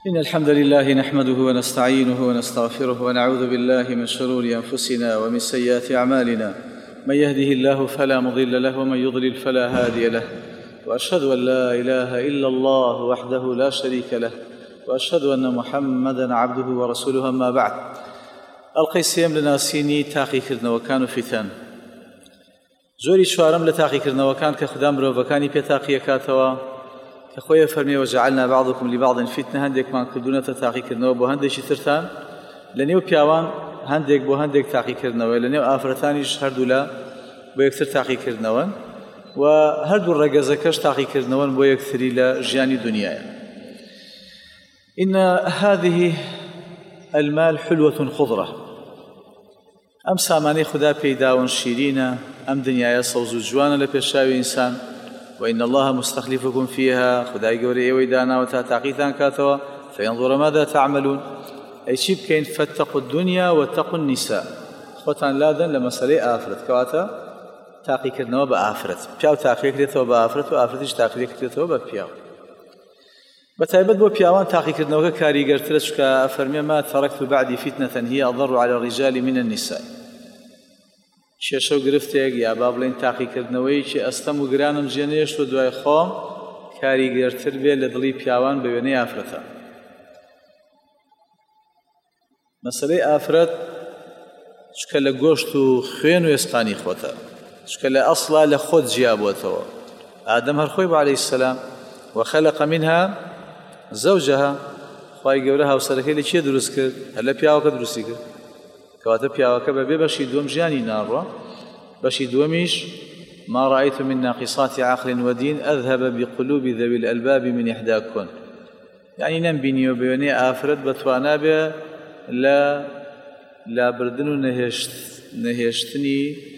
إن الحمد لله نحمده ونستعينه ونستغفره ونعوذ بالله من شرور أنفسنا ومن سيئات أعمالنا. من يهده الله فلا مضل له ومن يضلل فلا هادي له، وأشهد أن لا إله إلا الله وحده لا شريك له، وأشهد أن محمدًا عبده ورسوله. أما بعد، القيسيم لناسيني تاقي كردنا وكانوا فتن زوري شوارم لتاقي كردنا وكان كخدام روفكاني بيتاقي كاتوا كخويا فرمي وجعلنا بعضكم لبعض فتنة. هندك ما كردونا تاقي كردنا وبو هندك ترتان لنيو بياوان هندك بو هندك تاقي كردنا ولنيو آفرتانيش هردو لا بو يكتر تاقي كردنا وهردو الرقزكش تاقي كردنا بو يكتري لجياني دنياي. إن هذه المال حلوة خضرة، أم ساماني خدا بيداون شيرين، أم دنيا صوز جوانا لبيشاوي إنسان. وإن الله مستخلفكم فيها، خدا يقولي ويدانا وتعقيثان كاتوا فينظر ماذا تعملون. أي شيء بكين فاتقوا الدنيا واتقوا النساء. خوتان لادن لمسألة آفرت كواتا تاقي كرنوا بآفرت بياو تاقي كريتوا بآفرت وآفرتش تاقي كريتوا ببياو. بتايبت بو بياوان تاقي كردنەوەکە کاریگەرترە، چونکە ئەفەرمێ ما تركت بعدي فتنة هي أضر على الرجال من النساء. کێشە و گرفتێک یا با بڵێن تاقیکردنەوەیکی ئەستەم و گرانم جێنێشت و دوای خۆم کاریگەرتر بێ لە دڵی پیاوان بە وێنەی ئافرەتە. مەسەلەی ئافرەت چونکە لە گۆشت و خوێن و ئێسقانی خۆتە، چونکە لە ئەسڵا لە خۆت جیابووەتەوە. ئادەم هەر خۆی بە عەلەیهی السەلام وخلق منها زوجها، خوای گەورە هاوسەرەکەی لە چێ دروست کرد؟ هەر لە پیاوەکە دروستی کرد. کەواتە پیاوەکە بەبێ بەشی دووەم ژیانی ناڕوە، بەشی دووەمیش ما رأيت من ناقصات عقل ودين أذهب بقلوب ذوي الألباب من إحداكن. يعني نمبینیەوە بە وێنەی ئافرەت بەتوانە بێ لە بردن و نەهێشتنی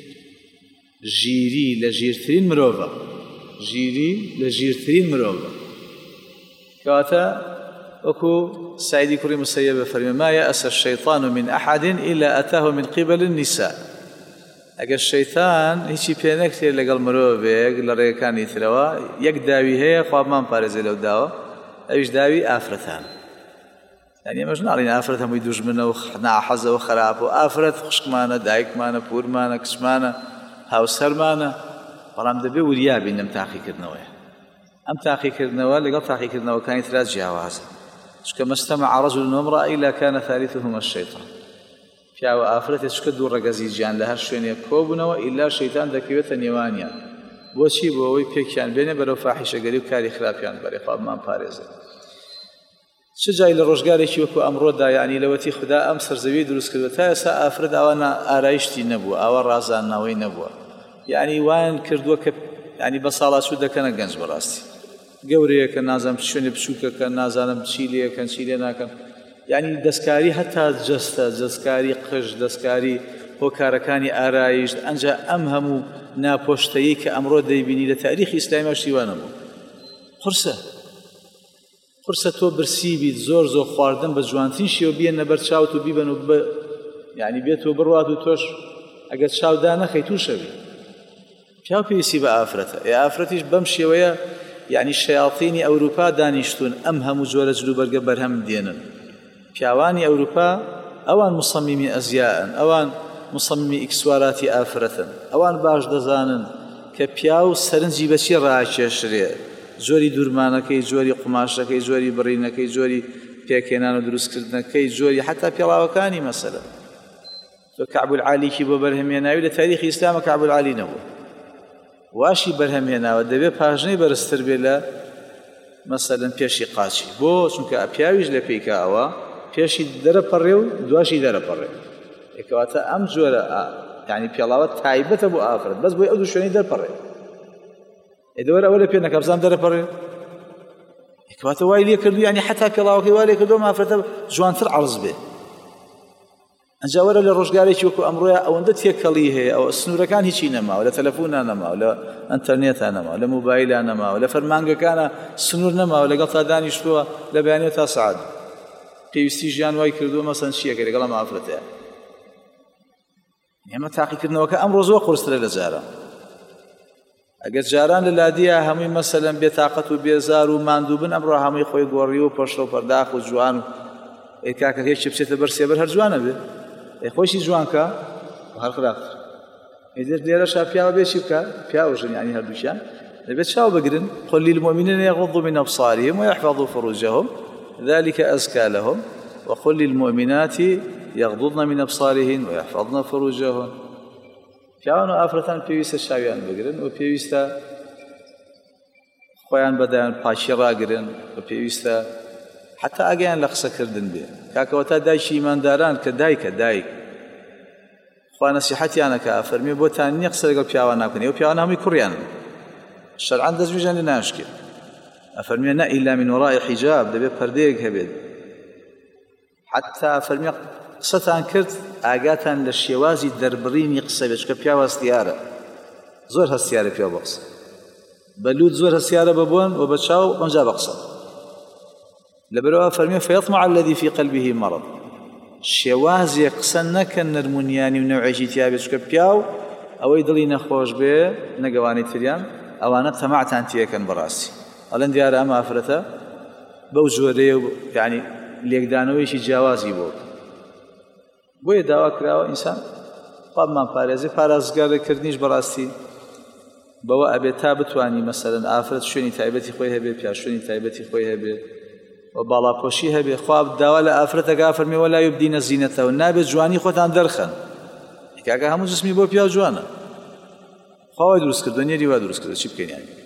ژیری لە ژیرترین مرۆڤە، ژیری لە ژیرترین مرۆڤە. کەواتە وەکو سعیدی کوڕی مسەیەب فەرمێ ما يأس الشيطان من أحد إلا أتاه من قبل النساء. ئەگەر شەیتان هیچی پێ نەکرێت لەگەڵ مرۆڤێک لە ڕێگەکانی ترەوە، یەک داوی هەیە خوا بمان پارێزێ لەو داوە، ئەویش داوی ئافرەتان. یعنی ئێمەش ناڵین ئافرەت هەمووی دوژمنە و ناحەزە و خراپە و ئافرەت خوشکمانە، دایکمانە، پوورمانە، کچمانە، هاوسەرمانە، بەڵام دەبێ وریابین لەم تاقیکردنەوەیە. ئەم تاقیکردنەوە لەگەڵ تاقیکردنەوەکانی ترا جیاوازە، چونکە ما استمع رجل وامرأة إلا كان ثالثهما الشيطان. پیاوە ئافرەتێک چونکە دوو ڕەگەزی گیان لە هەر شوێنێک کۆبوونەوە ئیلا شەیتان دەکەوێتە نێوانیان. بۆچی؟ بۆ ئەوەی پێکیان بێنێ بەرەو فاحیشەگەری و کاری خراپیان بەرێ، خوا بمان پارێزێ. چ جای لە ڕۆژگارێکی وەکو ئەمڕۆدا یعنی لەوەتی خدا ئەم سەرزەویی دروست کردووە تا ئێستا ئافرەت ئاوا ئارایشتی نەبووە، ئاوا ڕازاندنەوەی نەبووە. یعنی وایان کردووە کە یعنی بە ساڵاچوو دەکەنە گەنج بەڕاستی. گەورەیەکە نازانم شوێنێ بچووکەکە نازانم چی لێکەن چی لێ ناکەن. یعنی دەستکاری هەتا جەستە، دەستکاری قژ، دەستکاری هۆکارەکانی ئارایش، ئەنجا ئەم هەموو ناپۆشتەیی کە ئەمڕۆ دەیبینی لە تاریخی ئیسلامی شیوانە بوو. قورسە تۆ برسی بیت زۆر خواردن بە جوانترین شێوە بیێنە بەر چاوت و بیبەن و یعنی بێتەوە بڕوات و تۆش ئەگەر چاودا نەخەی تووشەوی. پیاو پێویستی بە ئافرەتە. ئافرەتیش بەم شێوەیە یعنی شەیاطینی ئەوروپا دانیشتون ئەم هەموو جۆرە جلوبەرگە بەرهەم دێنن. پیاوانی ئەوروپا ئەوان مصممی ئەزیاءن، ئەوان مصممی ئیکسواراتی ئافرەتن، ئەوان باش دەزانن کە پیاو سەرنجی بەچی ڕاکێشرێ، جۆری دوورمانەکەی، جۆری قماشەکەی، جۆری بڕینەکەی، جۆری پێکێنان و دروستکردنەکەی، جۆری حتا پێڵاوەکانی مەسەلە. تۆ کەعب العالیکی بۆ بەرهەمهێناوی لە تاریخی ئیسلامە کەعب العالی نەبوو، واشی بەرهەمهێناوە دەبێت پاژنەی بەرزتر بێ لە مەسەلەن پێشی قاچی. بۆ چونکە پیاویش لە پێیکاوە پێشی دەرەپەڕێ و دواشی دەرەپەڕێ. کەواتە ئەم جۆرە یعنی پێڵاوە تایبەتە بۆ ئافرەت، بەس بۆی ئەو دوو شوێنەی دەرپەڕێ. ئێدەوەرە ئەوە لە پێ نەکە بزانام دەرەپەڕێ. کەواتە وای لێ کردو یعنی حتا پێڵاوەکەی وای لێ کردو ئافرەتە جوانتر عەرز بێ. ئەنجا وەرە لە ڕۆژگارێکی وەکو ئەمڕۆیە ئەوەندە تێکەڵی هەیە، ئەو سنوورەکان هیچی نەماوە، لە تەلەفۆنان نەماوە، لە ئەنتەرنێتان نەماوە، لە مۆبایلان نەماوە، لە فەرمانگەکانە سنوور نەماوە، لەگەڵ تا دانیشتووە لە بەیانێ تا سەعات. پێویستی ژیان وای کردووە مەسەن چیەکە لەگەڵ ئەم ئافرەتەیە. ئێمە تاقیکردنەوەکە ئەمڕۆ زۆر قورسترە لە جارە. ئەگەر جاران لە لادیە هەمووی مەسەلەن بێتاقەت و بێزار و ماندوو بن ئەمڕۆ هەمووی خۆی گۆڕی و پەشڕە و پەرداخ و جوان و کاکە هێچی بچێتە بەر سێبەر هەر جوانە بێ خۆشی جوانکە هەر خراپتر ئیدر لێرەشا پیاوە بێ چی بکە پیاوەژن یعنی هەردووشیان دەبێت چاو بگرن قل للمؤمنين يغضوا من أبصارهم ويحفظوا فروجهم ذلك أزكى لهم وقل للمؤمنات يغضضن من أبصارهن ويحفظن فروجهن پیاوان و ئافرەتان پێویستە چاویان بگرن و پێویستە خۆیان بەدایان پاچی ڕاگرن و پێویستە حتا ئاگیان لە قسەکردن بێ کاکەوە تا دایکی ئیمانداران کە دایک خوا نەسیحەتیانەکە ئەفەرمێ بۆتان نییە قسە لەگەڵ پیاوان ناکەن ئێوە پیاوان هەمووی کوڕیانن شەرعەن دەستگوێژیان لێ ناشکێ ئەفەرمێ نە ئیلا من وەڕائی حیجاب دەبێت پەردەیەک هەبێت حتا ئەفەرمێ قسەتان کرد ئاگاتان لە شێوازی دەربڕینی قسە بێت چکە پیاو هەستیارە زۆر هەستیارە پیاو بە قسە بەلوود زۆر هەستیارە بەبوون و بە چاو ئەنجا بە قسە لەبەرەوە فەرمێ فەیەطمع الذی فی قەلبه مرض شێوازێ قسە نەکەن نەرمونیانی و نەوعێکی تیا بێت چکە پیاو ئەوەی دڵی نەخۆش بێ نەگەوانی تریان ئەوانە تەماعتان تێکەن بەڕاستی ئەڵێن دیارە ئەم ئافرەتە بەو جۆرەیە و یعنی لێکدانەوەیشی جیاوازی بۆ بۆیە داوا کراوە ئینسان خوابمان پارێزی پارازگارکردنیش بەڕاستی بەوە ئەبێت تا بتوانی مەسەلەن ئافرەت شوێنی تایبەتی خۆی هەبێ پیا شوێنی تایبەتی خۆی هەبێ و باڵاپۆشی هەبێ خواب داوا لە ئافرەتەکە فەرمێ وەلا یوبدینە زینەتەهن نابێت جوانی خۆتان دەرخەن کاکە هەموو جسمی بۆ پیا جوانە خواوای دروست کردووە نێری وا دروست کردووە چی بکەین یانی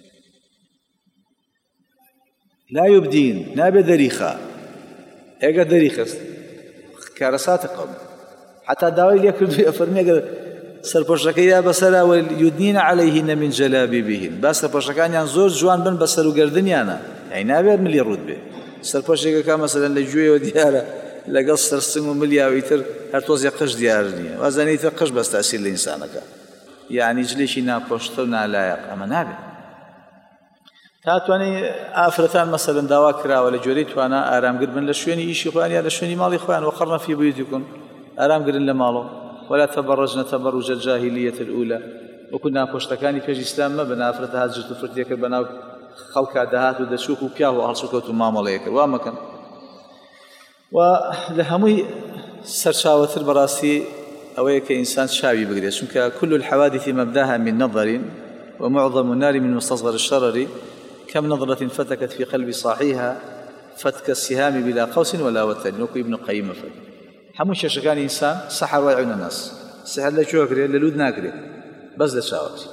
لا یوبدین نابێت دەریخە ئێگە دەریخست کارەساتە قەم حتا داوای لێ کردووە فەرمێ ئەگەر سەرپۆشەکەی یا بەسەراوە یودنینە عەلەیهینە من جەلابیبیهن با سەرپۆشەکانیان زۆر جوان بن بە سەر و گەردنیانە یعنی نابێت ملی ڕوود بێ سەرپۆشێکەکە مەسەلەن لە گوێیەوە دیارە لەگەڵ سەرسنگ و ملیاوی تر هەر تۆزێ قش دیار نییە وازانەی تر قش بەس تاسیر لە ئینسانەکە یعنی جلێکی ناپۆشتە و نالایەق ئەمە نابێت تا توانی ئافرەتان مەسەلەن داوا کراوە لە جۆرەی توانە ئارامگر بن لە شوێنی ئیشی خۆیان یا لە شوێنی ماڵی خۆیان وەقەرنە فی بیوتیکم ئارامگرن لە ماڵەوە ولا تبرجن تبرج الجاهلیة الأولى وەکو ناپۆشتەکانی پێش ئیسلام مەبن ئافرەتە هات جرت و فرتێکە بەناو خەڵکا دەهات و دەچووک و پیا و هەڵسوکەوت و مامەڵەیە کرد وا مەکەن و لە هەمووی سەرچاوەتر بەڕاستی ئەوەیە کە ئینسان چاوی بگرێت چونکە كل الحوادث مبداها من نظر ومعظم النار من مستصغر الشرر كم نظرة فتكت في قلب صاحيها فتك السهام بلا قوس ولا وتر وكو ابن قيم فل همو شەشەکانی ئینسان سەحر وایعون الناس سحر لە کوێ کرێت لە لود ناکرێت بەس لە چاوەتی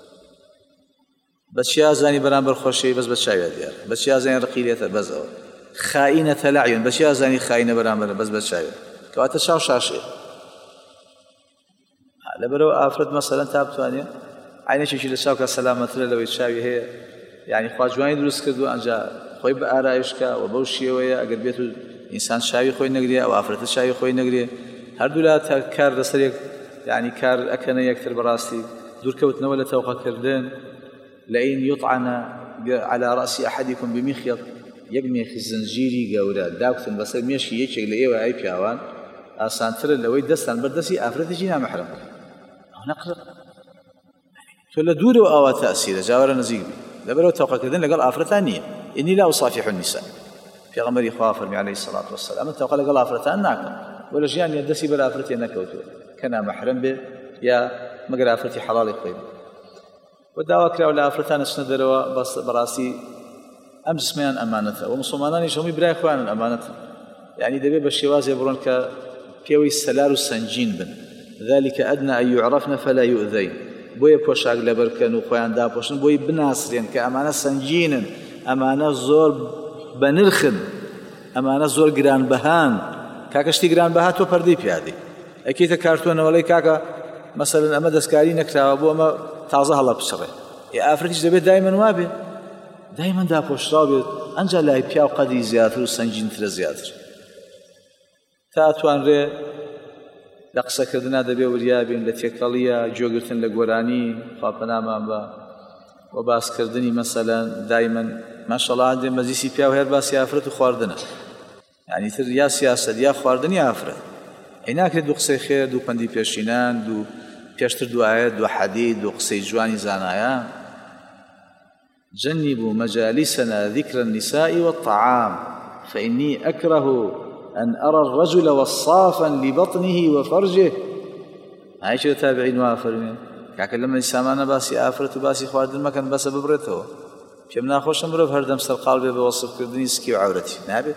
بە چیا زانی بەرامبەر خۆشەوی بەس بە چاویە دیارە بە چیا زانی ڕقیلێتە بەس ئەوە خائینەتە لەعیون بە چیا زانی خائینە بەرامبەر بەس بە چاویە کەواتە چاو شاشێ لەبەرەوە ئافرەت مەسەلەن تا بتوانێت عینەکێکی لە چاوکە سەلامەترە لەوەی چاوی هەیە یعنی خوا جوانی دروست کردو ئەنجا خۆی بە ئارایشکە و بەو شێوەیە ئەگەر بێت و ئینسان چاوی خۆی نەگرێ ئەو ئافرەتە چاوی خۆی نەگرێ هەردوو لا کار لەسەر یەک یعنی کار ئەکەنە یەکتر بەڕاستی دوورکەوتنەوە لە تەوقەکردن لئن يطعن على رأس أحدكم بمخيط یەک مێخی زنجیری گەورە داکتن بەسەر مێشی یەکێک لە ئێوە ئای پیاوان ئاسانترە لەوەی دەستان بەردەستی ئافرەتێکی نامەحرەم ئەو نەقرە تۆ لە دوورەوە ئاوا تەئسیرە جاوەرە نزیک بی لەبەرەوە تەوقەکردن لەگەڵ ئافرەتان نییە ئینی لا أصافح النساء پێغەمبەری خوا فەرمی عەلەیهی السەڵاتو وەسەلام ئەمە تەوقە لەگەڵ ئافرەتان ناکەن وە لە ژیانیە دەستی بەر ئافرەتێ نەکەوتووە کە نامەحرەم بێ یا مەگەر ئافرەتی حەڵاڵی خۆی بێ و داوا کراوە لە ئافرەتان ئەچنە دەرەوە بەڕاستی ئەم جسمیان ئەمانەتە و موسڵمانانیش هەمووی برای خۆیانن ئەمانەتە یعنی دەبێت بە شێوازێ بڕۆن کە پێوەی سەلار و سەنجین بن ذلك أدنى أن يعرفن فلا يؤذين بۆیە پۆشاک لەبەرکەن و خۆیان داپۆشن بۆی بناسرێن کە ئەمانە سەنجینن ئەمانە زۆر بەنرخن ئەمانە زۆر گرانبەهان کاکەشتی گرانبەها تۆ پەردەی پیادی ئەکەیتە کارتۆنەوەڵەی کاکە مەسەلەن ئەمە دەستکاری نەکراوە بۆ ئەمە تازە هەڵە بچڕێ ئافرەتیش دەبێت دایمەن وا بێت دایمەن داپۆشراو بێت ئەنجا لای پیا و قەدری زیاتر و سەنجینترە زیاتر تا توانرێ لە قسەکردنا دەبێ وریابین لە تێکەڵیە گوێگرتن لە گۆرانی خواپەنامان بە و باسکردنی مەسەلەن دایمەن ماشەڵڵا هەندێک مەجلیسی پیا و هێر باسی ئافرەت و خواردنە یعنی تر یا سیاسەت یا خواردنی ئافرەت ئەی ناکرێت دوو قسەی خێر دوو پەندی پێشینان دوو پێشتر دو ئاەت دو حەدیث دو قسەی جوانی زانایە جنبوا مجالسنا ذكر النساء والطعام فإني أكره أن أرى الرجل وصافا لبطنه وفرجه عايشة تابعين وافرمين كاكا لما نسامانا باسي آفرت وباسي خواردن ما كان باسا ببرته پێم ناخۆشە مرۆڤ هەردەم سەرقاڵ بێ بە وەسفکردنی سکی و عەورەتی نابێت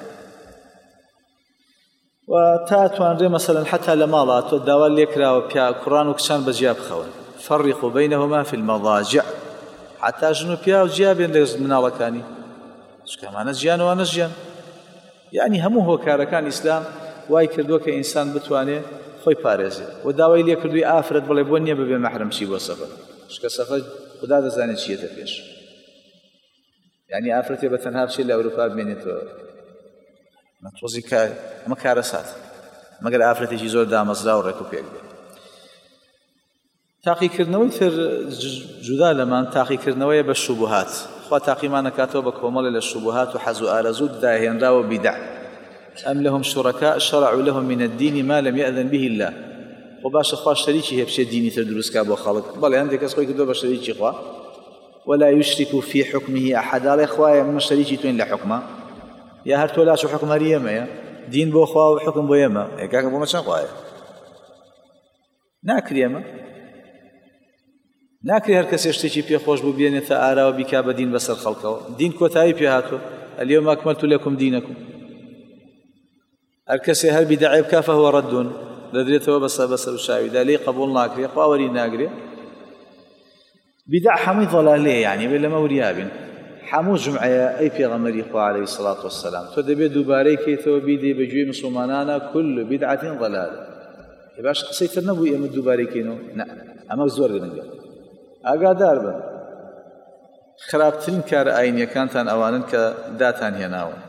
و تا توانرێ مەسەلەن حتا لە ماڵا تۆ داوا لێکراوە پیا کوڕان و کچان بەجیا بخەون فەڕیقوا بەینەهما فی المەضاجع حتا ژن و پیا و جیا بێن لە مناڵەکانی چونکە ئەمانە ژیان و ئەوانە ژیان یعنی هەموو هۆکارەکان ئیسلام وای کردووە کە ئینسان بتوانێت خۆی پارێزێت و داوای لێ کردووی ئافرەت بڵێ بۆ نییە ببێ مەحرەم چی بۆ سەفەر چونکە سەفەر خوددا دەزانێت چیەتە پێش يعني ئافرەتێ بە تەنها بچێت لە ئەوروپا بمێنێتەوە تۆزی ئەمە کارە سات مەگەر ئافرەتێکی زۆر دامەزرا و ڕێک و پێک بێت تاقیکردنەوەی تر جودا لەمان تاقیکردنەوەیە بە شوبهات خوا تاقیمان نەکاتەوە بە کۆمەڵێ لە شوبهات و حەز و ئارەزوو داهێنراوە بیدع ئەم لەهم شوڕەکا شەرعوا لەهم من الدین ما لم یأذن به الله خۆ باشە خوا شەریکی هەیە بچێت دینی تر دروستکا بۆ خەڵک بەڵێ هەندێک کەس خۆی کردووە بە شەریکی خوا ولا يشرك في حكمه أحد على إخوائي من شريكي توين لحكمه يا هر تولا شو حكم مريم يا دين بو خوا وحكم بو يما هيك بو ما شان خوايا ناكري يما ناكري هر كسي يشتكي في خوش بو بين ثارا وبكا بدين بسر خلقه دين كوتاي بيهاتو اليوم أكملت لكم دينكم هر كسي هر بدعي بكا فهو رد لدريته بس وشاوي ده لي قبول ناكري خوا وري ناكري بدع حمي ضلالية يعني بلا موريابين حمو جمعية أي پیغمبر إخوة عليه الصلاة والسلام تدبي دوباري كيتو بيدي بجوي مسلمانانا كل بدعة ضلالة باش قصيت النبوي أما دوباري كينو نعم أما زور لنقل أقادار بن خرابترين كار أين يكانتان أوانن كداتان هناون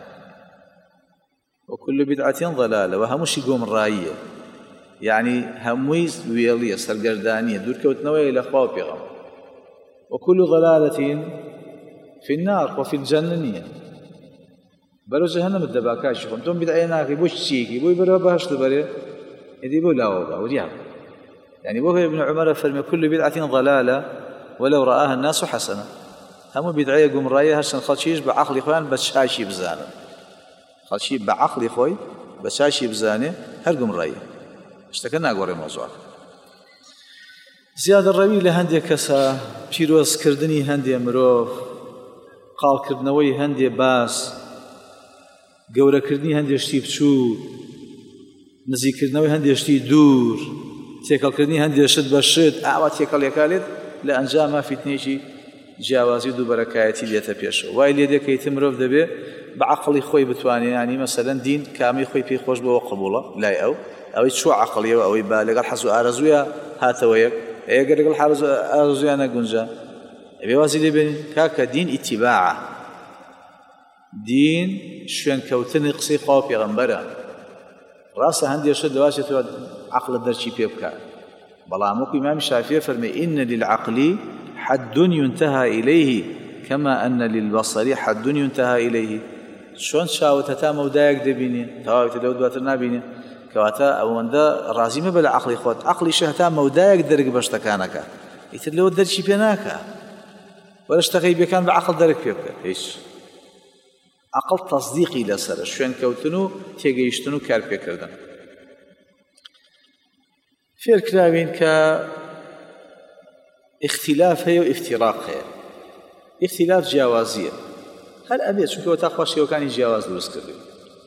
وكل بدعة ضلالة وهموش يقوم الرأية يعني همويز ويلية سرقردانية دور كوتنوية إلى أخوة بيغمبر وكل ضلالة في النار وفي الجنة بلو جهنم الدباكاش خمتم بدعيناك بوش تشيكي بو يبرو بهش دبري يدي بو لاوبا ورياب يعني بو ابن عمر فرمي كل بدعة ضلالة ولو رآها الناس حسنة هم بدعية قم رأيها هرشان خلشيش بعقل إخوان بشاشي بزانه خلشي بعقل إخوي بشاشي بزانه هر قم رأيه اشتكنا قوري موضوعك زیادە ڕەوی لە هەندێک کەسە پیرۆزکردنی هەندێ مرۆڤ قاڵکردنەوەی هەندێ باس گەورەکردنی هەندێشتی بچوو نزیکردنەوەی هەندێشتی دوور تێکەڵکردنی هەندێشت بە شت ئاوا تێکەڵێکالێت لە ئەنجاما فیتنێکی جیاوازی و دووبەرەکایەتی دێتە پێشەوە وای لێ دێکەیتە مرۆڤ دەبێ بە عەقڵی خۆی بتوانێت ینی مەسەلەن دین کامی خۆی پێی خۆش بەوە قبوڵە لای ئەوەی چوە عەقڵیەوە ئەوەی با لەگەڵ حەز و ئارەزوویە هاتەوە یەک اگر لەگەڵ ئارزویان نەگونجا ئەبێ وازی لێ بێنین کاکە دین ئیتیباعە دین شوێنکەوتنی قسەی خوا و پێغەمبەرە ڕاستە هەندێشت لەواشێت تۆ عەقڵت دەرچی پێ بکات بەڵام وەکو ئیمامی شافیع فەرمێ ئین للعەقل حد ينتهى إليه كما أن للبصر حد ينتهى إليه شلون شاوت هەتا مەودایەک دەبینێ تەواوی لەو دواتر نابینێ کەواتە ئەوەندە ڕازی مەبە لە عەقڵی خۆت عەقڵیش هەتا مەودایەک دەرک بە شتەکانەکە ئیتر لەوە دەرچی پێ ناکە وەرە شتە غەیبیەکان بە عەقڵ دەرک پێ بکە هیچ عەقڵ تەصدیقی لەسەرە شوێنکەوتن و تێگەیشتن و کارپێکردن فێرکراوین کە اختلاف هەیە و افتراق هەیە اختلاف جیاوازیە هەر ئەبێت چونکە تا خوا شێوەکانی جیاواز دروست کردوین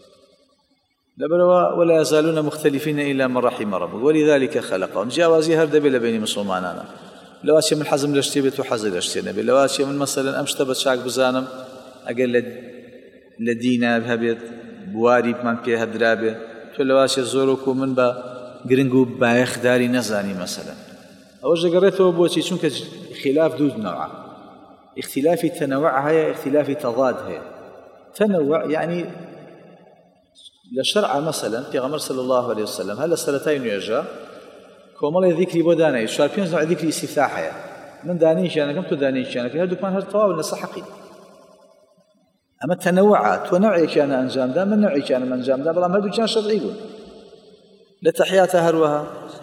لبروا ولا يزالون مختلفين إلا من رحم ربك ولذلك خلقهم جاوازي هر دبي لبين مسلمانانا لو أشي من حزم لشتيبت وحزل لشتينبي لو أشي من مثلا أمشتبت شاك بزانم أقل لدينا بهبت بواري بمان بيه هدرابي لو أشي زوروكو من با قرنقو بايخ داري نزاني مثلا أوجه قريته بوشي چونك خلاف دود نوعا اختلاف تنوع هي اختلاف تضاد هي تنوع يعني لشرع مثلا پیغمبر صلی الله علیه وسلم هل سلتای نوێژە کۆمەڵی ذیکری بۆ دانایی چوار پێنج نوع ذیکری استیفتاحەیە من دانیشیانەکەم تۆ دانیشیانەکە هەردووکمان هەر تەواو لەسەر حەقین ئەمە تەنەوعە تۆ نوعێکیانە ئەنجامدا من نوعێکیانم ئەنجامدا بەڵام هەردووکیان شەرعی بوون لە تەحیاتە هەروەها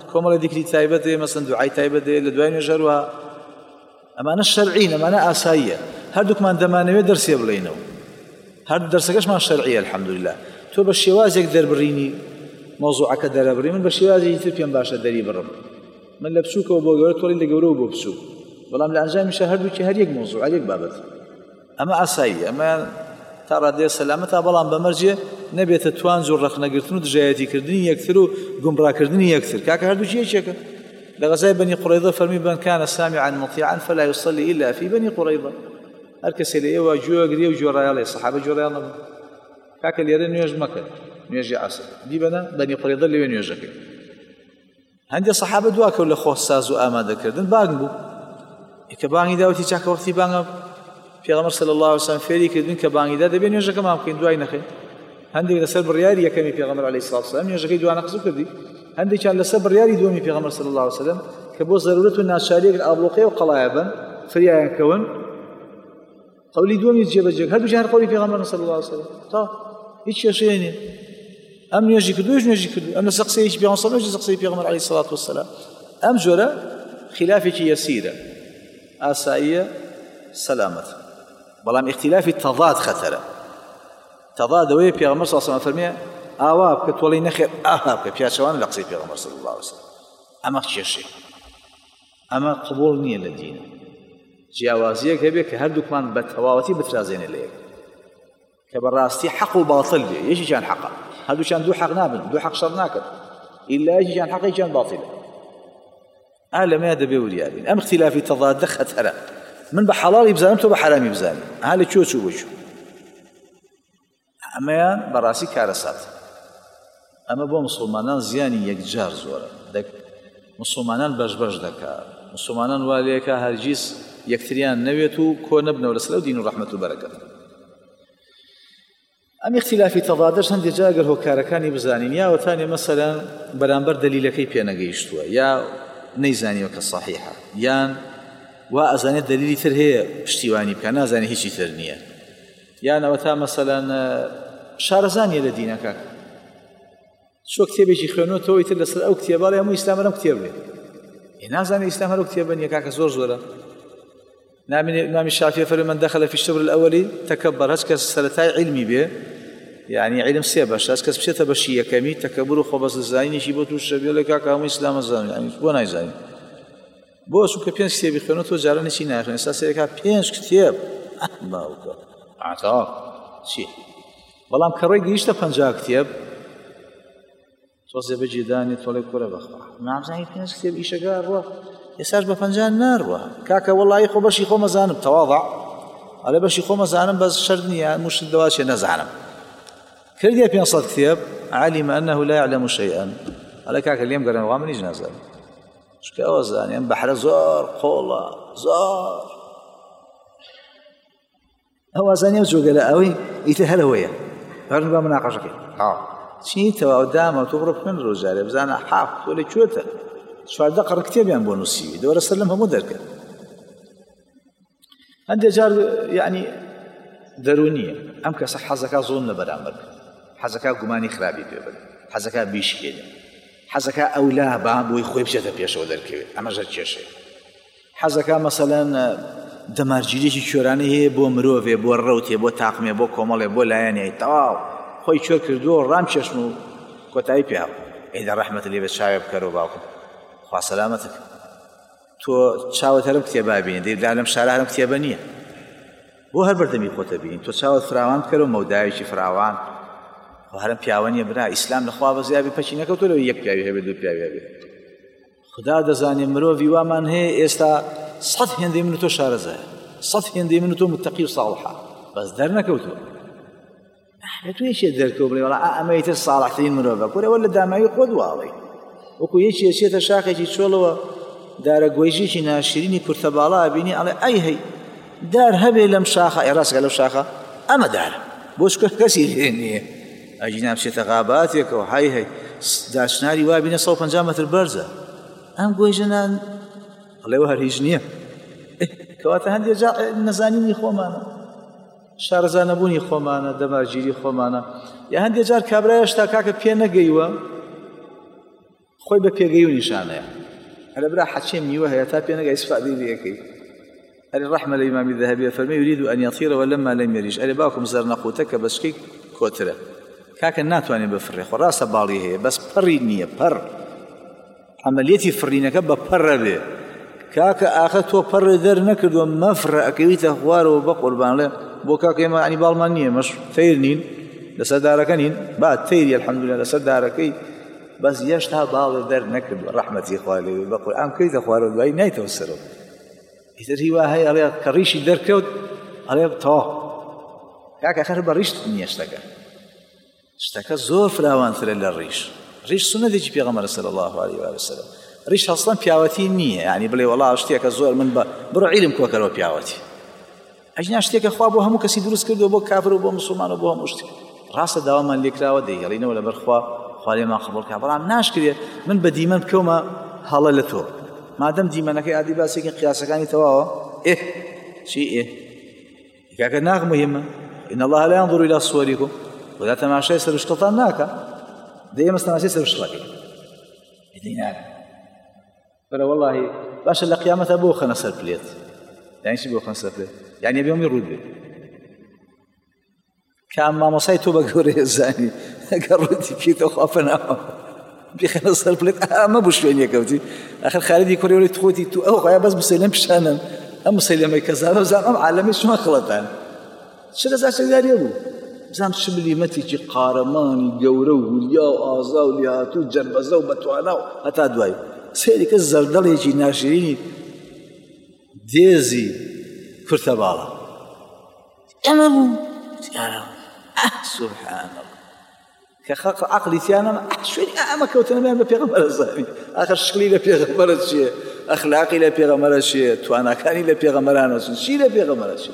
کۆمەڵی دیکری تایبەت هەیە مەسەن دوعای تایبەت هەیە لە دوای نوێژ هەروەها ئەمانە شەرعین ئەمانە ئاساییە هەردووکمان دەمانەوێت دەرسێ بڵێنەوە هەر دەرسەکەشمان شەرعیە الحەمدولله تۆ بە شێوازێک دەربڕینی مۆزوعەکە دەرەبڕی من بە شێوازێکی تر پێم باشە دەری بڕم من لە بچووکەوە بۆ گەورە تۆڵی لە گەورەوە بۆ بچوو بەڵام لە ئەنجامیشە هەردووکی هەر یەک مۆزوع هەر یەک بابەت ئەمە ئاساییە ئەمە تا ڕادەیە سەلامەتە بەڵام بەمەرجێ نەبێتە توانج و ڕەخنەگرتن و دژایەتیکردنی یەکتر و گومڕاکردنی یەکتر کاکە هەردووکی یەکێکە لە غەزای بەنی قوڕەیضە فەرمی بەن کانە سامعا مطیعا فلا يصلي إلا في بني قوڕەیضە هەر کەسێ لە ئێوە گوێگری و گوێڕایەڵێ سەحابە گوێڕایەڵ نەبوو کاکە لێرە نوێژ مەکە نوێژی عەسر بیبەنە بەنی قوڕەیضە لەوێ نوێژەکەی هەندێک سەحابە دواکەوت لە خۆ ساز و ئامادەکردن بانگ بوو کە بانگی داوەتی چاکە وەختی بانگە پێغەمبەر صلی الله علیه وسلم فێری کردن کە بانگیدا دەبێت نوێژەکەمان بکەین دوای نەخەین هەندێک لەسەر بڕیاری یەکەمی پێغەمبەر عەلەیهی سڵاتو وسەلام نوێژەکەی دوای نەقسو کردی هەندێکیان لەسەر بڕیاری دووەمی پێغەمبەر صلی الله علیه وسلم کە بۆ زەرورەت و ناچاریەک ئابڵۆقەیە و قەڵایە بن فریایان کەون قەولی دووەمی جێبەجێ هەردووجیان هەر قەولی پێغەمبەر صلی الله علیه وسلم تا هیچ کێشەیە نییە ئەم نوێژی کردوش نوێژی کردو ئەم لەسەر قسەیەکی پێغەمبەر صلی الله علیه وسلم قسەی پێغەمبەر عەلەیهی سڵاتو وسەلام ئەم جۆرە خلافێکی یەسیرە ئاساییە سەلامەت بەڵام اختلافی تەضاد خەتەرە تەضادەوەی پێغەمبەر صلی الله علیه وسلم فەرمیە ئاوا بکە تۆڵی نەخێر ئاها بکە پیاچەوانە لە قسەی پێغەمبەر صلی الله علیه وسلم ئەمە کێشەیە ئەمە قبوڵ نییە لە دینە جیاوازیەک هەبێت کە هەردووکمان بە تەواوەتی بترازێنێ لە یەک کە بەڕاستی حەق و باڵتل بێ یەکیان حەقە هەردووچیان دوو حەق نابن دوو حەق شەڕ ناکەن ئیلا یەکیان حەق یەکیان باڵتلە لەمەیە دەبێ وریابین ئەم اختلافی تەضادە خەتەرە من بە حەڵاڵی بزانم تۆ بە حەرامی بزانی لە کوێ چوو بۆ چوو ئەمەیان بەڕاستی کارەسات ئەمە بۆ مسڵمانان زیانی یەکجار زۆرە مسڵمانان بەش دەکات مسڵمانان وا لێکە هەرگیز یەکتریان نەوێت و کۆ نەبنەوە لەسەر لەو دین و ڕەحمەت و بەرەکەت ئەم اختلافی تەضادەش هەندێک جار ئەگەر هۆکارەکانی بزانین یا وەتانێ مەسەلەن بەرامبەر دەلیلەکەی پێنەگەیشتووە یا نەیزانیوە کە صحیحە یان وا ئەزانێت دەلیلی تر هەیە پشتیوانی بکە نازانێت هیچی تر نییە یان ئەوە تا مەسەلەن شارەزانیە لە دینەکە چۆ کتێبێکی خوێنەوە تۆی تر لەسەر ئەو کتێبە هەموو ئیسلام هەرەم کتێب بێ نازانێت ئیسلام هەرەو کتێبە نییە کاکە زۆرە نامی شافعی فەرمێ من دەخەلە فی الشبر الأولی تەکەبەر هەچ کەس سەرەتای علمی بێ يعني علم سێ بەشە هەچ کەس بچێتە بەشی یەکەمی تەکەبر و خۆبەزلزانینیشی بۆ تووشە بێ لە کاکە هەموو ئیسلامە زانێت یعنی بۆ نایزانێت بۆ چونکە 5 کتێبی خوێنەوە تۆ جارە نەچی ناخوێن ئێستا سێرەکە 5 کتێب باوکە عتاق چی بەڵام کە ڕێی گەیشتە 50 کتێب تۆزێ بەجێدانی تۆڵێ کوڕە بەخوا نامزانی 5 کتێب ئیشەکە ڕوە ئێستاش بە 50 ناڕوە کاکە وەڵی خۆ بەشی خۆمە زانم تەواضع ئەلێ بەشی خۆمە زانم بەس شەرت نییە مشت دەواشێ نەزانم کردیە 500 کتێب علم أنه لا يعلم شيئا ئەلێ کاکە لێم گەڕێن وا منیش نازانم چکە ئەوە زانێ ئەم بەحرە زۆر قۆڵە زۆر ئەوە زانێ و جۆگە لە ئەوەی ئیتر هەرەوەیە هەرن بە مناقەشەکەی چیتەوە ئەو دامە تۆ بڕۆ بخوێن ڕۆژارێ بزانە حاف تۆ لە کوێتە 14 قەڕ کتێبیان بۆ نووسیوی دەوەرە سەر لەم هەموو دەرکرد هەندێک جار یعنی دەرونیە ئەم کەسە حەزەکە زۆن لە بەرامبەر حەزەکە گومانی خراپی پێ بدە حەزەکە بیشکێنێ حەزەکە ئەولا با بۆی خۆی بچێتە پێشەوە دەرکەوێت ئەمە ژەر کێشەیە حەزەکە مەسەلەن دەمارگیریەکی کوێرانەی هەیە بۆ مرۆڤێ بۆ ڕەوتێ بۆ تاقمێ بۆ کۆمەڵێ بۆ لایەنێ تەواو خۆی کوێر کردووە ڕام چێشم و کۆتایی پێ ئەیدا ڕەحمەت لێ بێت چاوێ بکەرەوە باوکم خوا سەلامەتت تۆ چاوت هەرم کتێبا بینی دەیدا لەم شارە هەرم کتێبە نییە بۆ هەر بەردەمی خۆتە بینی تۆ چاوت فراوان بکەرەوە مەوداوێکی فراوان هەرم پیاوە نییە برا ئیسلام لەخوا بە زیابی پەچی نەکەوتەوە یەک پیاوی هەبێت دوو پیاوی هەبێت خدا دەزانێ مرۆڤی وامان هەیە ئێستا 100 هێندەی من و تۆ شارەزایە 100 هێندەی من و تۆ متەقی و ساڵحە بەس دەرنەکەوتووە تو یەکێ دەرکەوت بڵێ وەڵا ئەمەی تر ساڵحترین مرۆڤە کورەوە لە داماوی خۆت واڵێ وەکو یەکی ئەچێتە شاخێکی چۆڵەوە دارە گۆیژێکی ناشرینی کورتە باڵا بینی ئەڵێ ئەی هەی دار هەبێ لەم شاخە ئێڕاستەکە لەو شاخە ئەمە دارە بۆ چکە کەسی لێ نییە ئەجی نامچێتە غاباتێکەوە هەی داچناری وا بینە 150 مەتر بەرزە ئەم گۆیژەنان ئەڵێوە هەر هیچ نییە کەواتە هەندێک جا نەزانینی خۆمانە شارەزانەبوونی خۆمانە دەمارگیری خۆمانە یا هەندێک جار کابرایە شتا کاکە پێ نەگەیوە خۆی بە پێگەی و نیشانەیە هەرە برا حەچێ میوە هەیە تا پێ نەگای ئیسفادەی لێ یەکەی ئەرێ ڕەحمە لە ئیمامی ذەهەبی فەرمێ یورید أن يطير ولما لم يرج ئەرێ باوکم زەرنەقوتە کە بەشکەی کۆترە کاکە ناتوانێت بفڕێ خۆ ڕاستە باڵی هەیە بەس پەڕی نییە پەڕ عملیەتی فڕینەکە بە پەڕە بێ کاکە ئاخە تۆ پەڕێ دەر نەکردووە مەفرە ئەکەویتە خوارەوە بە قوربانڵێ بۆ کاکە ئێمە ئەنی باڵمان نییە مەش تەیر نین لەسەر دارەکە نین با تەیری الحەمدولillah لەسەر دارەکەی بەس هێشتا باڵێ دەر نەکردووە ڕەحمەتی خوا لێوێ بە قورئان کەویتە خوارەوە دوایی نایتەوە سەرەوە ئیتر هیوا هەیە ئەڵێ کە ڕیشی دەرکەوت ئەڵێ تەواو کاکە خەر بە ڕیشت نییە شتەکە زۆر فراوانترە لە ڕیش سنەتێکی پێغەمبەرە صلی الله علیه و سلم ڕیش هەڵسەن پیاوەتی نییە یعنی بڵێ وەڵا شتێکە زۆر من بڕۆ عیلم کۆکەرەوە پیاوەتی ئەجنا شتێکە خوا بۆ هەموو کەسی دروست کردووە بۆ کافر و بۆ موسڵمان و بۆ هەموو شتێک ڕاستە داوامان لێکراوە دەیگەڵینەوە لەبەر خوا لێمان قبوڵ کا بەڵام ناشکرێت من بە دیمەن بکەومە هەڵە لە تۆ مادەم دیمەنەکەی ئادی باسێکی قیاسەکانی تەواوە چی کاکە ناغ مهمە إن الله لا ينظر إلى صوركم ولا تماشای سەر شتڵتان ناکە دە ئێمە تەماشای سەر شتڵەکەی ئیدی ناکە بەرە وەڵڵاهی باشە لە قیامەتە بۆ خەنە سەر پلێت یعنی چی بۆ خەنە سەر پلێت یعنی بێمی ڕوود بێت کە ئەم مامۆسای تۆ بە گەورەیە زانی ئەگەر ڕوودی بکەیتەوە خوا پەناوە بخەنە سەر پلێت ئەمە بۆ شوێنیەکەوتی ئاخر خالدی کوڕی تخۆتی تو ئەو خۆیان بەس مسەیلەم پیشانم ئەم مسەیلەمەی کەزانە بزانم ئەم عالەمەی چما خەڵەتان چ لەزار چەکداریە بوو بزانم چ ملیمەتێکی قارەمانی گەورە و ولیا و ئازا و لێهاتوو جەربەزە و بەتوانا و هەتا دوای سێری کەس زەردەڵێکی ناشرینی دێزی کورتە باڵە ئەمە بوو سبحان الله کە خەڵق عەقڵی تیانەما شوێنی ئەمە کەوتنەمەیان بە پێغەمبەرە زانی ئاخر شقلی لە پێغەمبەرە چییە ئەخلاقی لە پێغەمبەرە چییە تواناکانی لە پێغەمبەرانە چی لە پێغەمبەرە چییە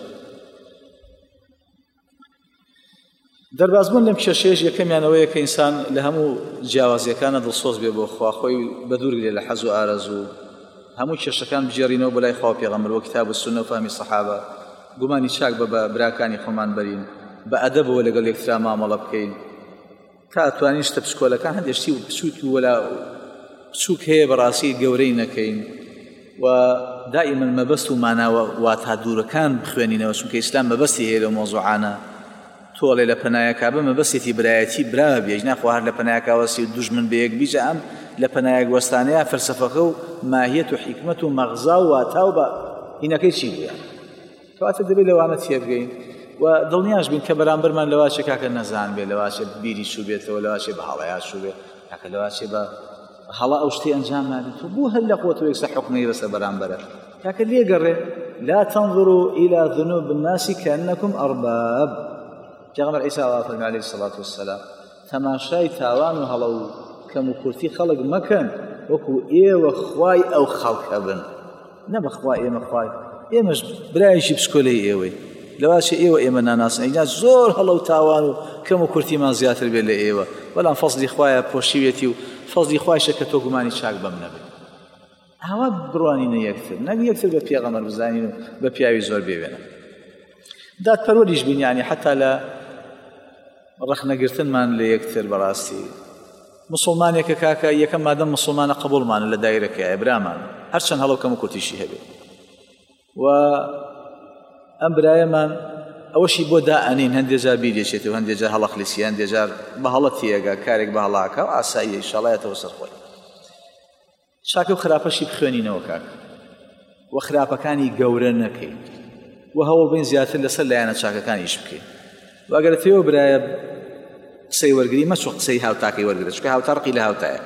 دەربازبوون لەم کێشەیەش یەکەمیانەوەیە کە ئینسان لە هەموو جیاوازیەکانە دڵسۆز بێ بۆ خوا خۆی بەدوور لە حەز و ئارەزوو هەموو کێشەکان بجێڕینەوە بە لای خوا و پێغەمبەر وە کتاب و سونە و فەهمی سەحابە گومانی چاک بە براکانی خۆمان بەرین بە ئەدەبەوە لەگەڵ یەکترا مامەڵە بکەین تا ئەتوانین شتە پشکۆلەکان هەندێک شتی بچووکی وەلا بچووک هەیە بەڕاستی گەورەی نەکەین و دائیمەن مەبەست و ماناوە واتە دوورەکان بخوێنینەوە چونکە ئیسلام مەبەستی هەیە لەو مۆزوعانە تۆڵێ لە پەنایەکە بە مەبەستێتی برایەتی برا بێژ ناخوا هەر لە پەنایەکەوەسی و دوژمن بە یەک بیجە ئەم لە پەنایەک وەستانەیە فەلسەفەکە و ماهیەت و حیکمەت و مەغزا و واتا و بە هینەکەی چی بووە کەواتە دەبێت لەوانە تێبگەین و دڵنیاش بین کە بەرامبەرمان لەواچێ کاکە نەزان بێ لەواچێ بیری چوو بێتەوە لەواچێ بە هەڵەیات چوو بێت کاکە لەواچێ بە هەڵا ئەو شتێ ئەنجام نادێت و بوو هەر لە قوتەوە یەکسە حوکمەی بەسەر بەرامبەرە کاکە لێگەڕێ لا تنظروا إلى ذنوب الناس كأنكم أرباب پێغەمبەر عیسی فەرمی عەلەیهی السەڵاتو وەسسەلام تەماشای تاوان و هەڵە و کەم و کورتی خەڵک مەکەن وەکو ئێوە خوای ئەو خەڵکە بن نەبە خوا ئێمە خوای ئێمەش برایەکی پشکۆلەی ئێوەی لەواشە ئێوە ئێمە ناناسن ئەینا زۆر هەڵە و تاوان و کەم و کورتیمان زیاتر بێت لە ئێوە بەڵام فەزلی خوایە پۆشیوێتی و فەزلی خوایشە کە تۆ گومانی چاک بەم نەبێت ئاوا بڕوانینە یەکتر نەک یەکتر بە پێغەمبەر بزانین و بە پیاوی زۆر بێوێنە دادپەروەریش بین یعنی حتا لە ڕەخنەگرتنمان لە یەکتر بەڕاستی مسڵمانێکە کاکە یەکەم مادەم مسڵمانە قبوڵمانە لە دایرەکەیە برامان هەرچەند هەڵەو کەم و کورتیشی هەبێت و ئەم برایەمان ئەوەشی بۆ دائەنین هەندێک جار بیرێکێت و هەندێک جار هەڵەخلیسی هەندێک جار بە هەڵەت تێگا کارێک بە هەڵاکە و ئاساییە ئینشاڵڵایەتەوە سەرخۆی چاکە و خراپەشی بخوێنینەوە کاکە و خراپەکانی گەورە نەکەین و هەوڵ بین زیاتر لەسەر لایەنە چاکەکانیش بکەین و ئەگەر تێوە برایە قسەی وەرگری مەچۆ قسەی هاوتاکەی وەرگرە چونکە هاوتا ڕقی لە هاوتایە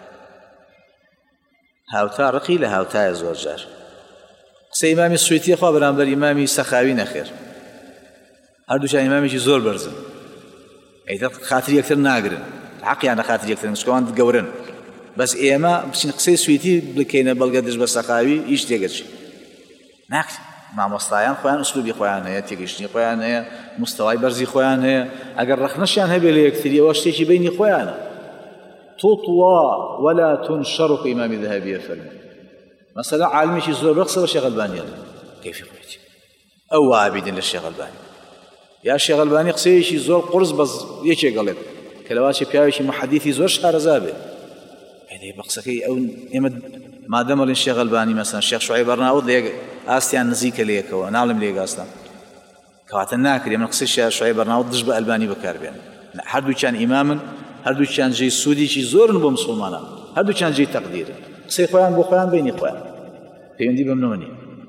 هاوتا ڕقی لە هاوتایە زۆر جار قسەی ئیمامی سوێتیە خوا بەرامبەر ئیمامی سەخاوی نەخێر هەردووشان ئیمامێکی زۆر بەرزن ئەیتر خاتری یەکتر ناگرن حەقیان لە خاتری یەکتر چکەوان گەورن بەس ئێمە بچین قسەی سوێتی بکەینە بەڵگە دژ بە سەخاوی هیچ تێگەچین ناکرێت مامۆستایان خۆیان ئوسلوبی خۆیان هەیە تێگەشتنی خۆیان هەیە مستەوای بەرزی خۆیان هەیە ئەگەر ڕەخنەشیان هەبێ لە یەکتریەوە شتێکی بینی خۆیانە تطوى ولا تنشر کە ئیمامی ذەهەبیە فەرمووی مەسەلا عالمێکی زۆر بە قسە بە شێخ ئەلبانیە کەیفی خۆیەتی ئەو وابیدن لە شێخ ئەلبانی یا شێخ ئەلبانی قسەیەکی زۆر قورس بەس یەکێک گەڵێت کە لەواشی پیاوێکی محەدیثی زۆر شارەزا بێت يعني بقصكي أو إما ما دام الشيخ الباني مثلا الشيخ شعيب برناود ليك آستيان نزيك ليك ونعلم ليك أصلا كواتناك اليوم نقص الشيخ شعيب برناود ضج الباني بكاربين هردو كان إماما هردو كان جي سودي شي زور نبو مسلمانا هردو كان جي تقدير قصي خوان بو خوان بيني خوان پەیوەندی بەم نەوە نییە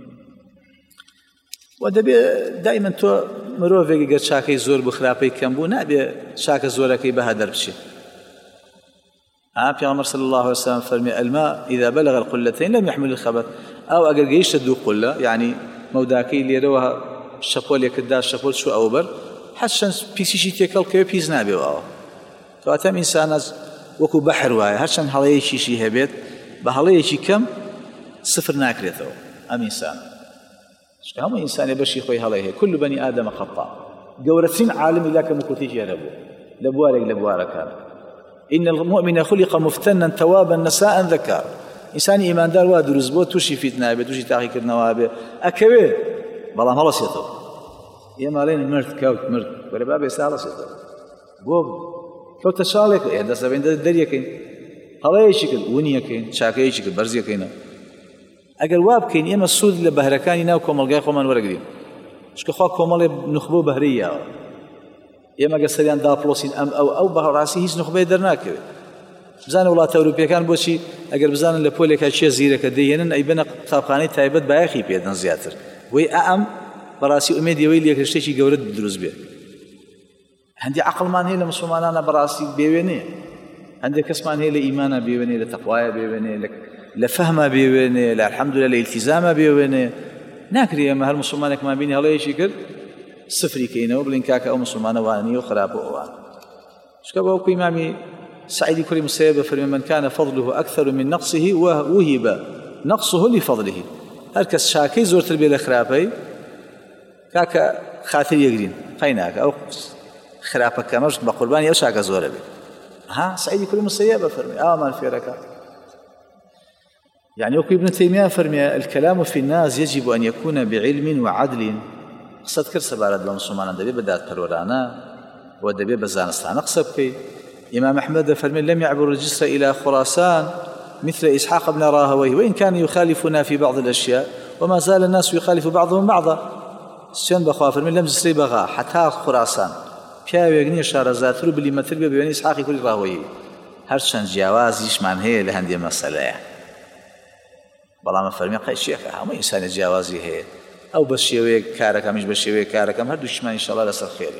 و دەبێ دائما تۆ مرۆڤێکی گەر چاکەی زۆر بوو خراپەی کەم بوو نابێ چاکە زۆرەکەی بەها دەربچێت پێغەمبەر صلی الله عليه وسلم فەرمێ الماء إذا بلغ القلتين لم يحمل الخبث ئەو ئەگەر گەیشتە دوو قولە یعنی مەوداکەی لێرەوە شەپۆلێکت دا شەپۆل چوو ئەوە بەر هەر چەند پیسیشی تێکەڵ کەوێ پیس نابێەوە ئەوە کەواتە ئینسان وەکو بەحر وایە هەر چەند هەڵەیەکیشی هەبێت بە هەڵەیەکی کەم سفر ناکرێتەوە ئەم ئینسان هەموو ئینسانی بەشی خۆی هەڵەی هەیە كل بني آدم خطاء گەورەترین عالمی لا کە موکوتیشی هەبوو لە بوارێک لە بوارەکان إن المؤمن خلق مفتنا توابا نساء ذكر إنسان إيمان دار وادرز بو توشي فتنة بي توشي تاقي كرنا بي أكوي بلام هلا سيطو يما لين مرد كوت مرد ولا بابي سهلا سيطو بوب كوت شالك إيه دسا بين دريا كين هلا يشكل ونيا كين شاكا يشكل برزيا كين أجل واب كين يما السود لبهركاني ناو كومال جاي خومن ورقدين شكو خوا كومال نخبو بهرية يما قصريان دابلوسين أم أو بهراسي هيز نخبه درناك بزانه وڵاتە ئەوروپیەکان بۆچی ئەگەر بزانن لە پۆلێکا چیە زیرەکە دەیێنن ئەی بنە قوتابخانەی تایبەت بایەخی پێدەن زیاتر وەی ئەم بەڕاستی ئومێدیەوەی لێکە شتێکی گەورە دروست بێت هەندی عەقڵمان هەیە لە مسلمانانە بەڕاستی بێوێنێ هەندێک کەسمان هەیە لە ئیمانە بێوێنێ لە تەقوایە بێوێنێ لە فەهمە بێوێنێ لە الحەمدولillah لە ئیلتیزامە بێوێنێ ناکرێ ئێمە هەر مسلمانێکمان بینی هەڵەیەکی کرد سفری کەینەوە بڵین کاکە ئەو مسلمانە وانە و خراپە ئەوان چکە بە وەکو ئیمامی سعيد كل مسيب فرمي من كان فضله أكثر من نقصه ووهب نقصه لفضله هركس شاكي زورت البيل خرابي كاكا خاطر يقرين خيناك أو خرابك كمرش بقرباني أو شاكا زور بي ها سعيد كل مسيب فرمي آمان في ركعة يعني وكي ابن تيمية فرمي الكلام في الناس يجب أن يكون بعلم وعدل قصد كرسة بارد بمسلمان دبي بدات پرورانا ودبي بزانستان قصب كي إمام أحمد فرمي لم يعبر الجسر إلى خراسان مثل إسحاق بن راهويه وإن كان يخالفنا في بعض الأشياء وما زال الناس يخالف بعضهم بعضا سيان بخوا فرمي لم جسري بغا حتى خراسان بيا يغني شارزاتر بلي مثل بين إسحاق كل راهويه هرشان جوازيش من هي لهندي مسألة والله ما فرمي قاي شيخ هم إنسان جوازي هي أو بشيوي كارك مش بشيوي كارك هردوش ما إن شاء الله لسر خيري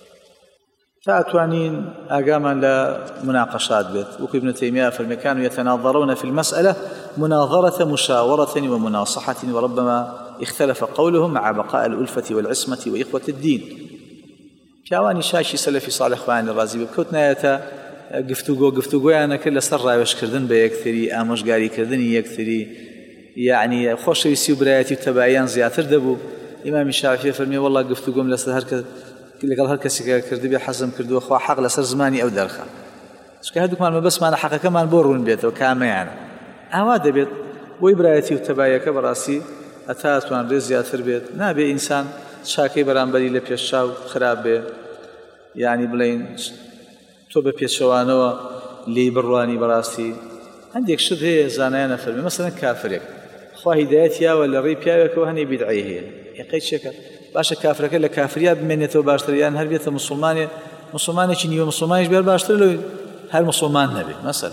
فأتوانين أقاما لمناقشات بيت وكي ابن تيمية فرمي كانوا يتناظرون في المسألة مناظرة مشاورة ومناصحة وربما اختلف قولهم مع بقاء الألفة والعصمة وإخوة الدين كاواني شاشي سلفي صالح خوان الرازي بكوتنا يتا قفتوقو أنا كل سر رايوش كردن بيكثري آموش قاري كردن يكثري يعني خوش يسيو براياتي وتبايان زياتر دبو إمام الشافعي فرمي والله قفتوقو من لسر هركة لەگەڵ هەر کەسێک کردی بێ حەزم کردووە خوا حەق لەسەر زمانی ئەو دەرخە چکە هەردووکمان مەبەستمانە حەقەکەمان بۆ ڕوون بێتەوە کامەیانە ئاوا دەبێت بۆی برایەتی و تەبایەکە بەڕاستی هەتا ئەتوانرێ زیاتر بێت نابێ ئینسان چاکەی بەرامبەری لە پێشچاو خراپ بێ یعنی بڵێن تۆ بە پێچەوانەوە لێی بڕوانی بەڕاستی هەندێک شت هەیە زانایانە فەرمی مەسەڵەن کافرێک خوا هیدایەتیاوە لە ڕێی پیاوێکەوە هەنێ بیدعی هەیە یەقەی چێکە باشە کافرەکە لە کافریا بمێنێتەوە باشتر یان هەر بێتە مسلمانێکی نیوە مسلمانیش بێت باشتر لەوەی هەر مسلمان نەبێت مەسەلەن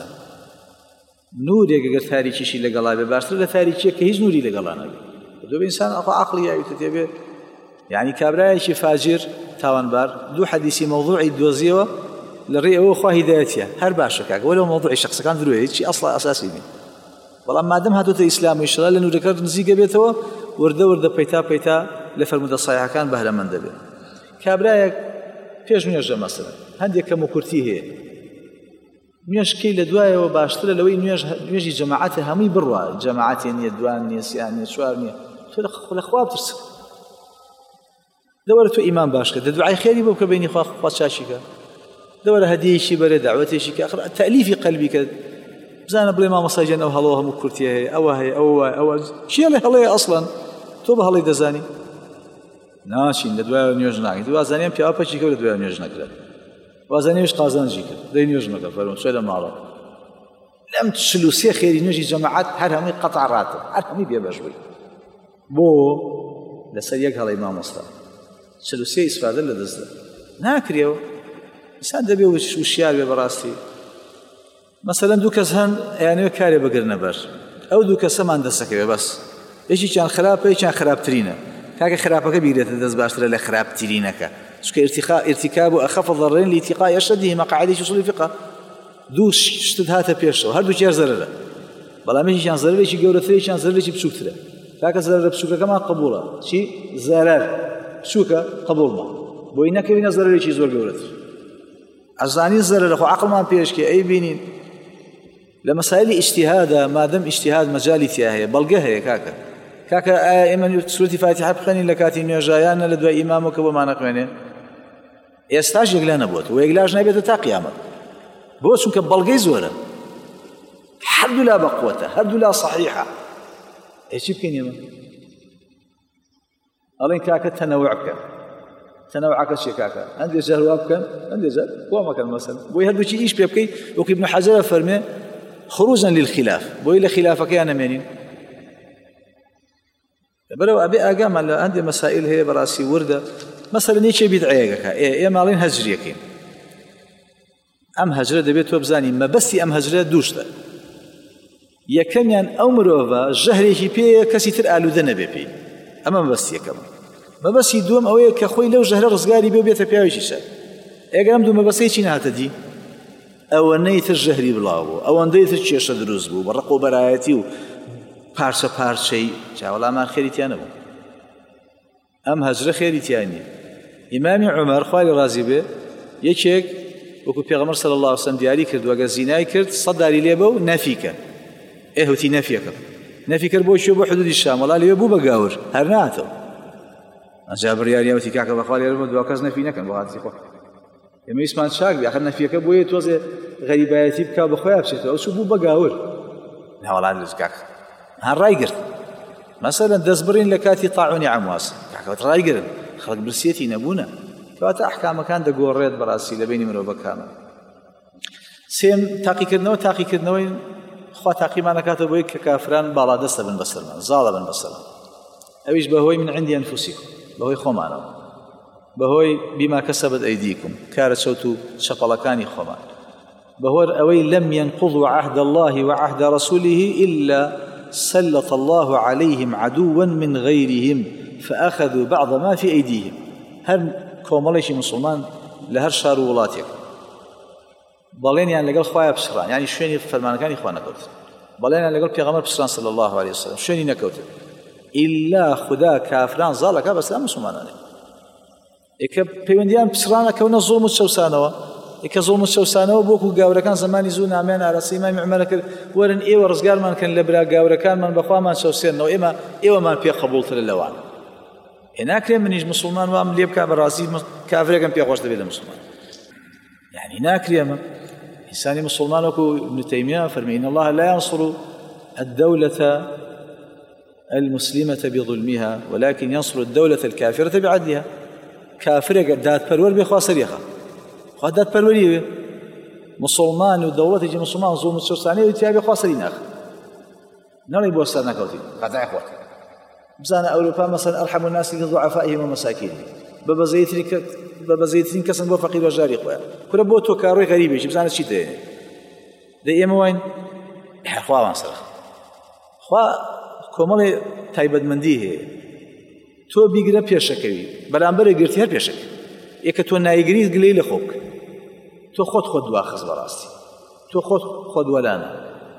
نورێک ئەگەر تاریکیشی لەگەڵا بێ باشتر لە تاریکیە کە هیچ نوری لەگەڵا نەبێت دوو ئینسان ئەخوا عەقڵی یاویتە تێبێت یعنی کابرایەکی فاجر تاوانبار دوو حەدیسی مەوضوعی دۆزیەوە لە ڕێی ئەوە خوا هیدایەتیە هەر باشە کاکە وەلەو مەوضوعی شەخسەکان درویە هیچی ئەسڵا ئەساسی نی بەڵام مادەم هاتووتە ئیسلام و ئیشەڵا لە نورەکە نزیکە بێتەوە وردە پەیتا لفرمودە صحیحەکان بەهرەمەند دەبێت کابرایەک پێش نوێژە مەسەلەن هەندێک کەم و کورتی هەیە نوێژکەی لە دوایەوە باشترە لەوەی نوێژی جەماعەتە هەمووی بڕوە جەماعەتێ نییە دوان نییە سیان نییە چوار نییە تۆ لە خوا بترسە دەوەرە تۆ ئیمان باشکە دە دوعای خێری بۆ کە بینی خوا چاشیکە دەوەرە هەدیەیەکی بەرێ داوەتێکی کە ئەخر تەلیفی قەلبی کە بزانە بڵێ مامۆستاجیان ئەو هەڵەوە هەموو کورتی هەیە ئەوە هەیە ئەوە چیە لە هەڵەیە ئەسڵەن تۆ بە هەڵەی دەزانی ناشین لە دوای نوێژ ناکەیت دوازانیان پیاوە پەچی کەوت لە دوای نوێژ نەکرێت وازانیش قازانجی کرد دەی نوێژ نەکە فەرمووە چۆ لە ماڵەوە لەم 43 خێری نوێژی جەماعەت هەر هەمووی قەتع ڕاتن هەر هەمووی بێبەش بووی بۆ لەسەر یەک هەڵەی مامۆستا 43 ئیسفادە لە دەستدا ناکرێەوە ئینسان دەبێ وشیار بێ بەڕاستی مەسەلەن دوو کەس هەن ئەیانەوێ کارێ بگرنە بەر ئەو دوو کەسەمان دەستەکەوێ بەس یەکێکیان خراپە یەکیان خراپترینە کاکە خراپەکە بیرێتە دەست باشترە لە خراپترینەکە چونکە ارتكاب أخف الضررين لاتقاء أشدهما قاعدة أصول الفقه دوو شتت هاتە پێشەوە هەردووکیان زەرەرە بەڵام یەکێکیان زەرەرێکی گەورەترە یەکێکیان زەرەرێکی بچووکترە کاکە زەرەرە بچووکەکەمان قبوڵە چی زەرەر بچووکە قبوڵمە بۆی نەکەوینە زەرەرێکی زۆر گەورەتر ئەزانین زەرەرە خۆ عەقڵمان پێشکێ ئەی بینین لە مەسائلی ئیجتیهادە مادەم ئیجتیهاد مەجالی تیا هەیە بەڵگە هەیە کاکە ئایا ئێمە سورەتی فاتحە بخوێنین لە کاتی نوێژایانە لە دوای ئیمامەوە بۆمان نەخوێنێ ئێستاش یەکلا نەبووە و یەکلاش نابێتە تا قیامەت بۆ چونکە بەڵگەی زۆرە هەردوو لا بەقوەتە هەردوو لا صحیحە چی بکەین ئێمە ئەڵێن کاکە تەنەوع بکە تەنەوعەکە چیە کاکە هەندێک جار وا بکەن هەندێک جار وا مەکەن مەسەلەن بۆی هەردووچی ئیش پێ بکەیت وەکو ابن حەجەر فەرمێ خروجا للخلاف بۆی لە خلافەکەیان نەمێنین بەرەو ئەبێ ئاگامان لە هەندێک مەسائل هەیە بەڕاستی وردە مەسەلەن یەکێ بیدعەیەکەکە ئێمەڵێن هەجریەکەین ئەم هەجرە دەبێت تۆ بزانین مەبەستی ئەم هەجرە دووشتە یەکەمیان ئەو مرۆڤە ژەهرێکی پێیە کەسی تر ئالوودە نەبێ پێی ئەمە مەبەستی یەکەم مەبەستی دووەم ئەوەیە کە خۆی لەو ژەهرە ڕزگاری بێ بێتە پیاوێکی شەر ئەگەر ئەم دوو مەبەستەی چی نهاتە دی ئەوەنەی تر ژەهری بڵاو بوو ئەوەندەی تر کێشە دروست بوو بە ڕق و بەرایەتی و پارچە پارچەی چاوەڵامان خێریتیان نەبوو ئەم هەجرە خێریتیان نییە ئیمامی عومەر خوای لێ ڕازی بێ یەکێک وەکو پێغەمبەر صلی الله علیه و سلم دیاری کرد وەگە زینای کرد 100 داری لێ بە و نەفیکە ئێهوتی نەفیەکە نەفی کرد بۆ چوە بۆ حدودی شام وەڵا لێوێ بوو بە گاور هەر ناتەوە ئەجا بڕیاریەوەتی کاکە بەخوا لێرە بۆ دوا کەس نەفی نەکەن بۆ هاتی خۆ ئێمە ویسمان چاک بێ ئەخەر نەفیەکە بۆیە تۆزێ غەریبایەتی بکا بە خۆیان بچێتەوە ئەو چوو بوو بە گاور ناوەڵا لەس کاکە هەر ڕایگرت مەسەلەن دەست بڕین لە کاتی تاعونی عەمواس کاکەوت ڕایگرن خەڵک برسیەتی نەبوونە کەواتە ئەحکامەکان دەگۆڕێت بەڕاستی لە بینی مرۆڤەکانە سێم تاقیکردنەوەی خوا تاقیمان نەکاتەوە بۆی کە کافران باڵادەستە بن بەسەرمان زاڵە بن بەسەرمان ئەویش بەهۆی من عندي أنفسكم بەهۆی خۆمانەوە بەهۆی بما كسبت أيديكم کارە چەوت و چەپەڵەکانی خۆمان بەهۆی ئەوەی لم ينقضوا عهد الله وعهد رسوله إلا سلط الله عليهم عدوا من غيرهم فأخذوا بعض ما في أيديهم هەر کۆمەڵێکی مسلمان لە هەر شار و وڵاتێک بەڵێنیان لەگەڵ خوایە پسڕان یعنی شوێنی فەرمانەکانی خوا نەکەوتن بەڵێنیان لەگەڵ پێغەمبەر پسڕان صلی الله عليه وسلم شوێنی نەکەوتن ئیلا خدا کافران زاڵەکە بەسەر مسلمانانێ ئێکە پەیوەندیان پسڕانەکەونە زۆڵم و چەوسانەوە ئێکە زۆڵم و چەوسانەوە بۆکو گاورەکان زمانی زوو نامیان ئاراسی ئیمامی عومەر کرد وەرن ئێوە ڕزگارمان کەن لە برا گاورەکانمان بەخوامان چەوسێنەوە ئێوەمان پێ قبوڵترە لەوان ناکرێ منیش مسلمان وام لێ بکا بەڕاستی کافرێکم پێ خۆش دەبێت لە مسلمان يعني ناكريما إنسان مسلمان ابن تيمية فرمي إن الله لا ينصر الدولة المسلمة بظلمها ولكن ينصر الدولة الكافرة بعدلها كافرة دات برور بخوا سريخة دات برورية مسلمان ودولة يجي مسلمان ظلم السرسانية ويتيابي خوا سريناخ نالي بوسترنا كوتي قطع إخوة بزانا أوروبا مثلا أرحم الناس لضعفائهم ومساكينهم بەبەزەیترین کەسن بۆ فەقیر و ژاری خۆیان کورە بۆ تۆ کاڕۆی غەریبێکی بزانە چی دێنێ دە ئێمە واین خواوان سەرخ خوا کۆمەڵێ تایبەتمەندی هەیە تۆ بیگرە پێشەکەوی بەرامبەرە گرتی هەر پێشەکە یەکە تۆ نایگریت گلەی لە خۆ بکە تۆ خۆت دواخز بەڕاستی تۆ خۆت وەلانە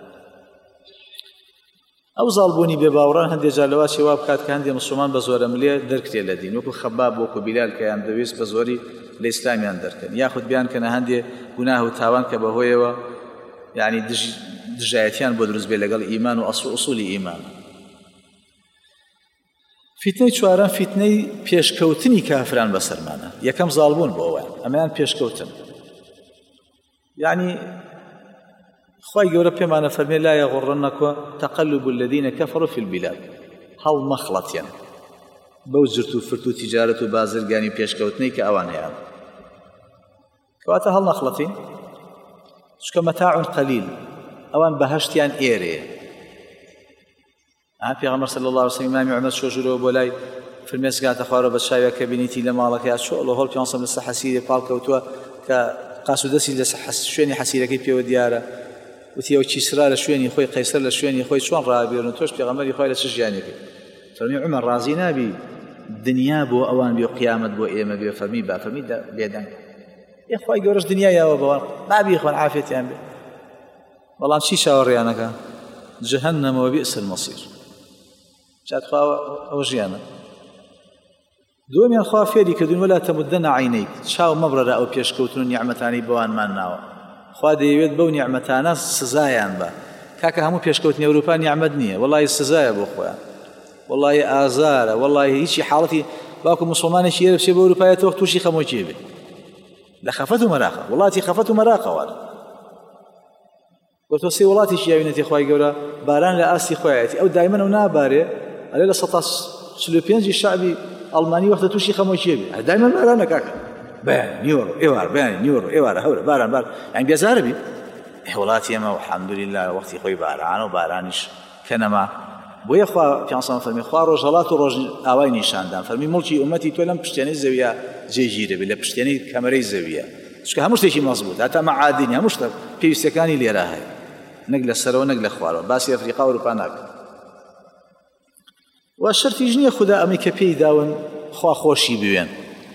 ئەو زاڵبوونی بێ باوەڕان هەندێک جار لەوا چێوا بکات کە هەندێک مسلمان بە زۆرە ملێ دەرکرێت لە دین وەکو خەباب وەکو بیلال کەیان دەویست بە زۆری لە ئیسلامیان دەرکەن یاخود بیان کەنە هەندێک گوناه و تاوان کە بەهۆیەوە یعنی دژایەتیان بۆ دروست بێ لەگەڵ ئیمان و ئوسولی ئیمان فتنەی چوارەم فتنەی پێشکەوتنی کافران بەسەرمانە یەکەم زاڵبوون بۆ ئەوەیان ئەمەیان پێشکەوتن یعنی خواهي قولة بيمانا فرمي لا يغرنك تقلب الذين كفروا في البلاد هل مخلطيا بوزرتو فرتو تجارة بازر قاني بيشكوتني كأوان يعني كواتا هل مخلطين شكا متاع قليل ئەوان بەهەشتیان ئێرەیە. پێغەمبەر صلی الله علیه و سلم ئیمامی عومەر شۆژورەوە بۆ لای فرمێسکاتە خوارەوە بە چاوێکە بینیتی لە ماڵەکەی چۆ ئەڵە هەڵ پێنجسەد لەسەر حەسیرێ پاڵ کەوتووە کە قاس و دەستی لەسەر شوێنی حەسیرەکەی پێوە دیارە وتی ئەو کیسرا لە شوێنی خۆی قەیسەر لە شوێنی خۆی چۆن ڕابێرن تۆش پێغەمبەری خۆی لە چ ژیانێکی فەرمی عومەر ڕازی نابی دنیا بۆ ئەوان بێ قیامەت بۆ ئێمە بێ فەرمی با فەرمی بێدەنگ خی گەورەش دنیایەوە بەوە نابی خۆن عافێتیان بێ بەڵام چی چاوەڕێیانەکە جەهەنەمەوە بئس المەصیر جاتخواوە ئەوە ژیانە. دووەمیان خوا فێری کردوون وەلا تەمودەنە عەینەیک چاو مەبڕەرە ئەو پێشکەوتن و نیعمەتانی بەوانمان ناوە. خوا دەیەوێت بەو نیعمەتانە سزایان بە کاکە هەموو پێشکەوتنی ئەوروپا نیعمەت نییە وەڵی سزایە بۆ خۆیان وەڵی ئازارە وەڵی هیچی حاڵەتی باوکو مسلمانێکی ئێرە بچێ بە ئەوروپایەتەوە تووشی خەمۆکی بێ لە خەفەت و مەراقە وڵاتی خەفەت و مەراقەوە گوتۆ سێ وڵاتیشی یاوینەتی خوای گەورە باران لە ئاستی خۆیەتی ئەو دایمەن و نابارێ ئەلێ لە 145 شعبی ئەڵمانی وەختە تووشی خەمۆکی بێ دایمەن بارانە کاکە بەیان نیوەڕۆ ئێوار بەیان نیوەڕۆ ئێوارە هەورە باران بار یان بێزارە بی وڵاتی ئێمە الحەمدولله وەختی خۆی باران و بارانیش کە نەما بۆیە خوا پیانسان فەرمی خوا ڕۆژهەڵات و ڕۆژ ئاوای نیشاندان فەرمی مڵکی ئومەتی تۆ لەم پشتێنەی زەویە جێگیرە بێ لە پشتێنەی کەمەرەی زەویە چکە هەموو شتێکی مەزبوط هەتا مەعادنی هەموو شتە پێویستەکانی لێرە هەیە نەک لە سەرەوە نەک لە خوارەوە باسی ئەفریقا و ئەوروپا ناکەن و شەرتیش نییە خوددا ئەمەی کە پێی داون خوا خۆشی بوێن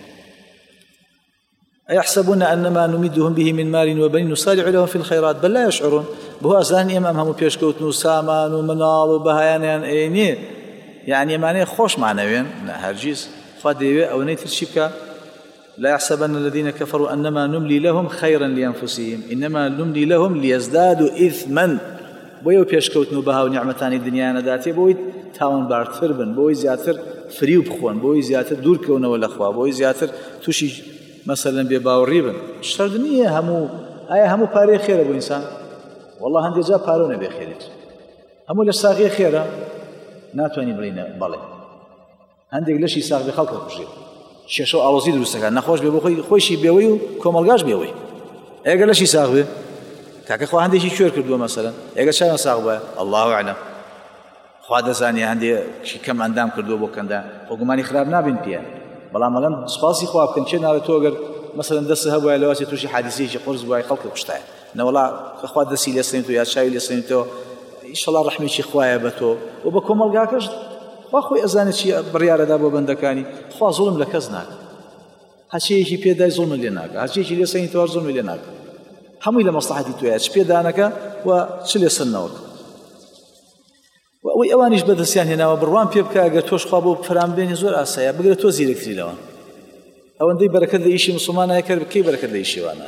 أيحسبون أنما نمدهم به من مال وبنين نسارع لهم في الخيرات بل لا يشعرون بهو أزاني أمام هم بيشكوتن وسامان ومنال وبهيان يعني يعني معناه خوش معنويا لا هرجيز خديوه أو نيت الشبكة لا يحسبن الذين كفروا أنما نملي لهم خيرا لأنفسهم إنما نملي لهم ليزدادوا إثما بويو بيشكوتن وبها ونعمتان الدنيا نداتي بوي تاون بارتر بن بوي زياتر فريو بخوان بوي زياتر دور كونه والأخوة بوي زياتر توشي مثلا بێباوەڕی بن شەرت نییە هەموو ئایا هەموو پارەی خێرە بۆ ئینسان وەڵڵا هەندێک جا پارە نەبێ خێریت هەموو لە ساغی خێرە ناتوانین بڵینە بەڵێ هەندێک لەشی ساغ بێ خەڵکە کوژێت شێشە و ئاڵۆزی دروستەکە نەخۆش بێ بۆ خۆیشی بێوەی و کۆمەلگاش بێوەی ئێگە لەشی ساغ بێ کاکە خوا هەندێکی کوێر کردووە مەسەلەن ئێگە چاویان ساغ بە الله ئەعلەم خوا دەزانێ هەندێکی کەم ئەندام کردووە بۆ کەندا خۆ گومانی خراپ نابین پێ بەڵام ئەڵەم سوپاسی خوا بکەن چێ ناوێت تۆ ئەگەر مەسەلەن دەستە هەبووە لەواسێ تووشی حادیسەیەکی قورس بووای خەڵکە کوشتایە نەوەڵا خوا دەستی لێسێنێتەوە یا چاوی لێسێنێتەوە ئینشەڵا ڕەحمێکی خوایە بە تۆ و بە کۆمەڵگاکەش خوا خۆی ئەزانێت چی بڕیارەدا بۆ بەندەکانی خوا زوڵم لە کەس ناکە هەچیەکی پێدای زوڵم لێ ناکە هەچیەکی لێسێنێتەوە زوڵم لێ ناکە هەمووی لە مەسلحەتی تۆیە چ پێدانەکە و چ لێسەنەوەکە ئەوەی ئەوانیش بەدەستیان هێناوە بڕوان پێ بکە ئەگەر تۆش خوا بۆ فەرام بێنی زۆر ئاسایە بگرە تۆ زیرەکتری لەوان ئەوەندەی بەرەکەت لە ئیشی مسلمانە کرد بکەی بەرەکەت لە ئیشیوانە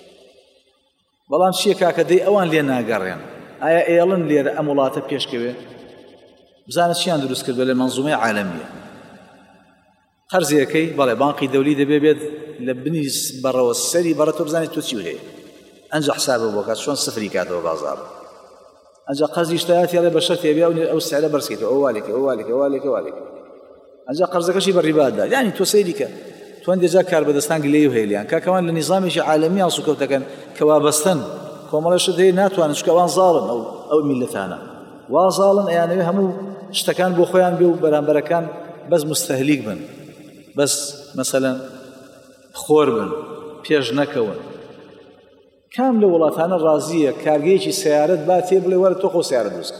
بەڵام چییە کاکە دەی ئەوان لێ ناگەڕێن ئایا ئێڵن لێرە ئەم وڵاتە پێشکەوێ بزانە چیان دروست کردووە لە مەنزومەی عالەمیە قەرزیەکەی بەڵێ بانقی دەولی دەبێ بێت لە بنی بەڕەوە سەری بەڕە تۆ بزانێت تۆ چی هەیە ئەنجا حسابە بۆ کات چۆن سفری کاتەوە بازاڕ ئەنجا قەرزیش تایەتی بە شەرت هەبێ ئەو سعرە بەرزکەیتەوە ئەو والێکە ئەو والێکە ئەو والێکە والێکە ئەنجا قەرزەکەشی بە ڕیباددا یعنی تۆ سەیری کە تۆ هەندێجا کار بەدەستان گلەی و هەیلیان کاکەوان لە نیزامێکی عالەمی ئاسوکەوتەکەن کە وابەستن کۆمەڵەشت هەیە ناتوانن چکە ئەوان زاڵن ئەو میلەتانە وا زاڵن ئەیانەوێ هەموو شتەکان بۆ خۆیان بێ و بەرامبەرەکان بەس مستەهلیک بن بەس مەسەلەن خۆر بن پێش نەکەون کام لە وڵاتانە ڕازیە کارگەیەکی سیارەت با تێ بڵێ وەرە تۆ خۆ سیارەت دروستکە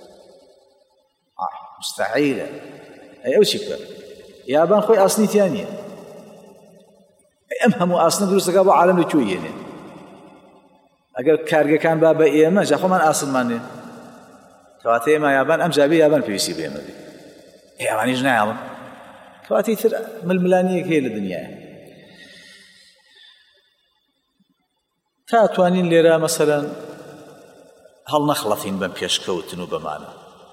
مستەحیلە ئەو چی بکە یابان خۆی ئاسنیتیان نییە ئەم هەموو ئاسنە دروستەکە بۆ عالەم لەکوێ یێنێ ئەگەر کارگەکان با بە ئێمە جا خۆمان ئاسنمان نێ کەواتە ئێمە یابان ئەم جابێ یابان پێویستی بە ئێمە بێ ئەوانیش نایڵن کەواتی تر ململانیەک هەیە لە دنیایە تا توانین لێرە مەسەلەن هەڵ نەخڵەتین بەم پێشکەوتن و بەمانە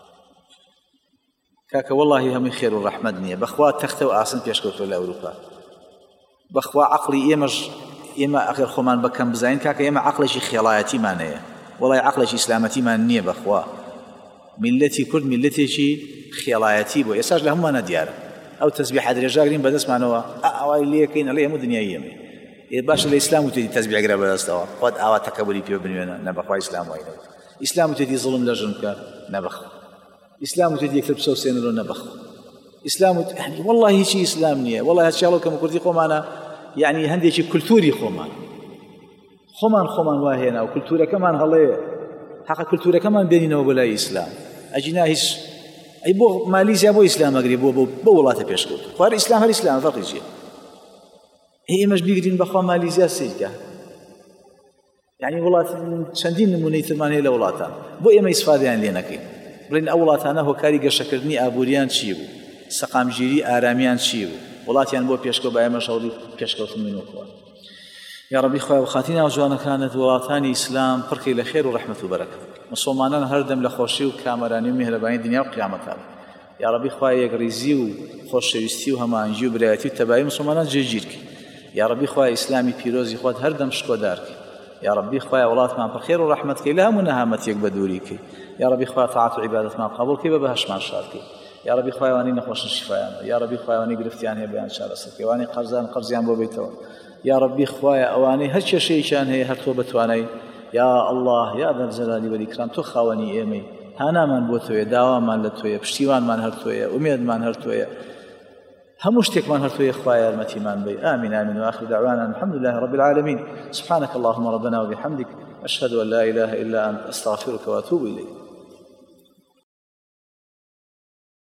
کاکە وەڵڵاهی هەمووی خێر و ڕەحمەت نییە بەخوا تەختە و ئاسن پێشکەوتووە لە ئەوروپا بەخوا عەقڵی ئێمە ئەخێر خۆمان بەکەم بزانین کاکە ئێمە عەقڵێکی خێڵایەتیمان هەیە وەڵای عەقڵێکی ئیسلامەتیمان نییە بەخوا میلەتی کورد میلەتێکی خێڵایەتی بووە ئێستاش لە هەمومانە دیارە ئەو تەسبیحە درێژاگرین بەدەستمانەوە ئەوای لێکەین ئەڵێ هەموو دنیای ئێمە باشە لە ئیسلام وتێتی تەسبیحگرە بەدەستەوە خۆت ئاوا تەکەبوری پێ بنوێنە نە بەخوا ئیسلام وایەوە ئیسلام وتێتی زڵم لە ژن بکە نەبەخ ئیسلام وتێتی یەکتر بسەوسێنەوە نەبەخ ئیسلام والله هیچی ئیسلام نییە والله هەچیاڵۆ کەم کوردی خۆمانە یعنی هەندێکی کولتوری خۆمان وهێنا و کولتورەکەمان هەڵەیە حەقا کولتورەکەمان بێنینەوە بەلای ئیسلام ئەجینا هیچ ئەی بۆ مالیزیا بۆ ئیسلام ئەگری بۆ وڵاتە پێشکەوت خوارە ئیسلام هەر ئیسلام فەرقی چییە ئێمەش بیگرین بەخوا مالیزیا سیرکە یعنی وڵات چەندین نمونەی ترمان هەیە لە وڵاتان بۆ ئێمە ئیسفادەیان لێ نەکەین بڵێن ئەو وڵاتانە هۆکاری گەشەکردنی ئابووریان چی بوو سەقامگیری ئارامیان چی بوو وڵاتیان بۆ پێشکەوت بە ئێمەش هەوڵی پێشکەوتنەوە یا ربی خوای بخاطی ناوجوانەکانت وڵاتانی ئیسلام پڕکەی لە خێر و ڕەحمەت و بەرەکەت مسلمانان هەردەم لە خۆشی و کامەرانی و میهرەبانی دنیا و قیامەتە یا ربی خوای یەکڕیزی و خۆشەویستی و هەماهەنگی و برایەتی و تەبایی مسلمانان جێگیرکە یا ربی خوای ئیسلامی پیرۆزی خۆت هەردەم شکۆدارکە یا ربی خوای وڵاتمان پڕ خێر و ڕەحمەتکەی لە هەموو نەهامەتیەک بەدووریکەی یا ربی خوای تاعات و عیبادەتمان قبوڵکەی بە بەهەشتمان شادکەی یا ربی خوای وانی نەخۆشن شیفایان یا ربی خوای وانی گرفتیان هەیە بەیان چارەسەرکەی وانی قەرزیان بۆ بیتەوە یا ربی خوای ئەوانەی هەر کێشەیەکیان هەیە هەر تۆ بتوانەی یا الله یا دەرجەلالی وەلیکرام تۆ خاوەنی ئێمەی هانامان بۆ تۆیە داوامان لە تۆیە پشتیوانمان هەر تۆیە ئومێدمان هەر تۆیە هەموو شتێکمان هەر تۆیە خوای یارمەتیمان بێ آمین آمین وآخر دعوانا الحمد لله رب العالمين سبحانك اللهم ربنا وبحمدك أشهد أن لا إله إلا أنت أستغفرك وأتوب إليك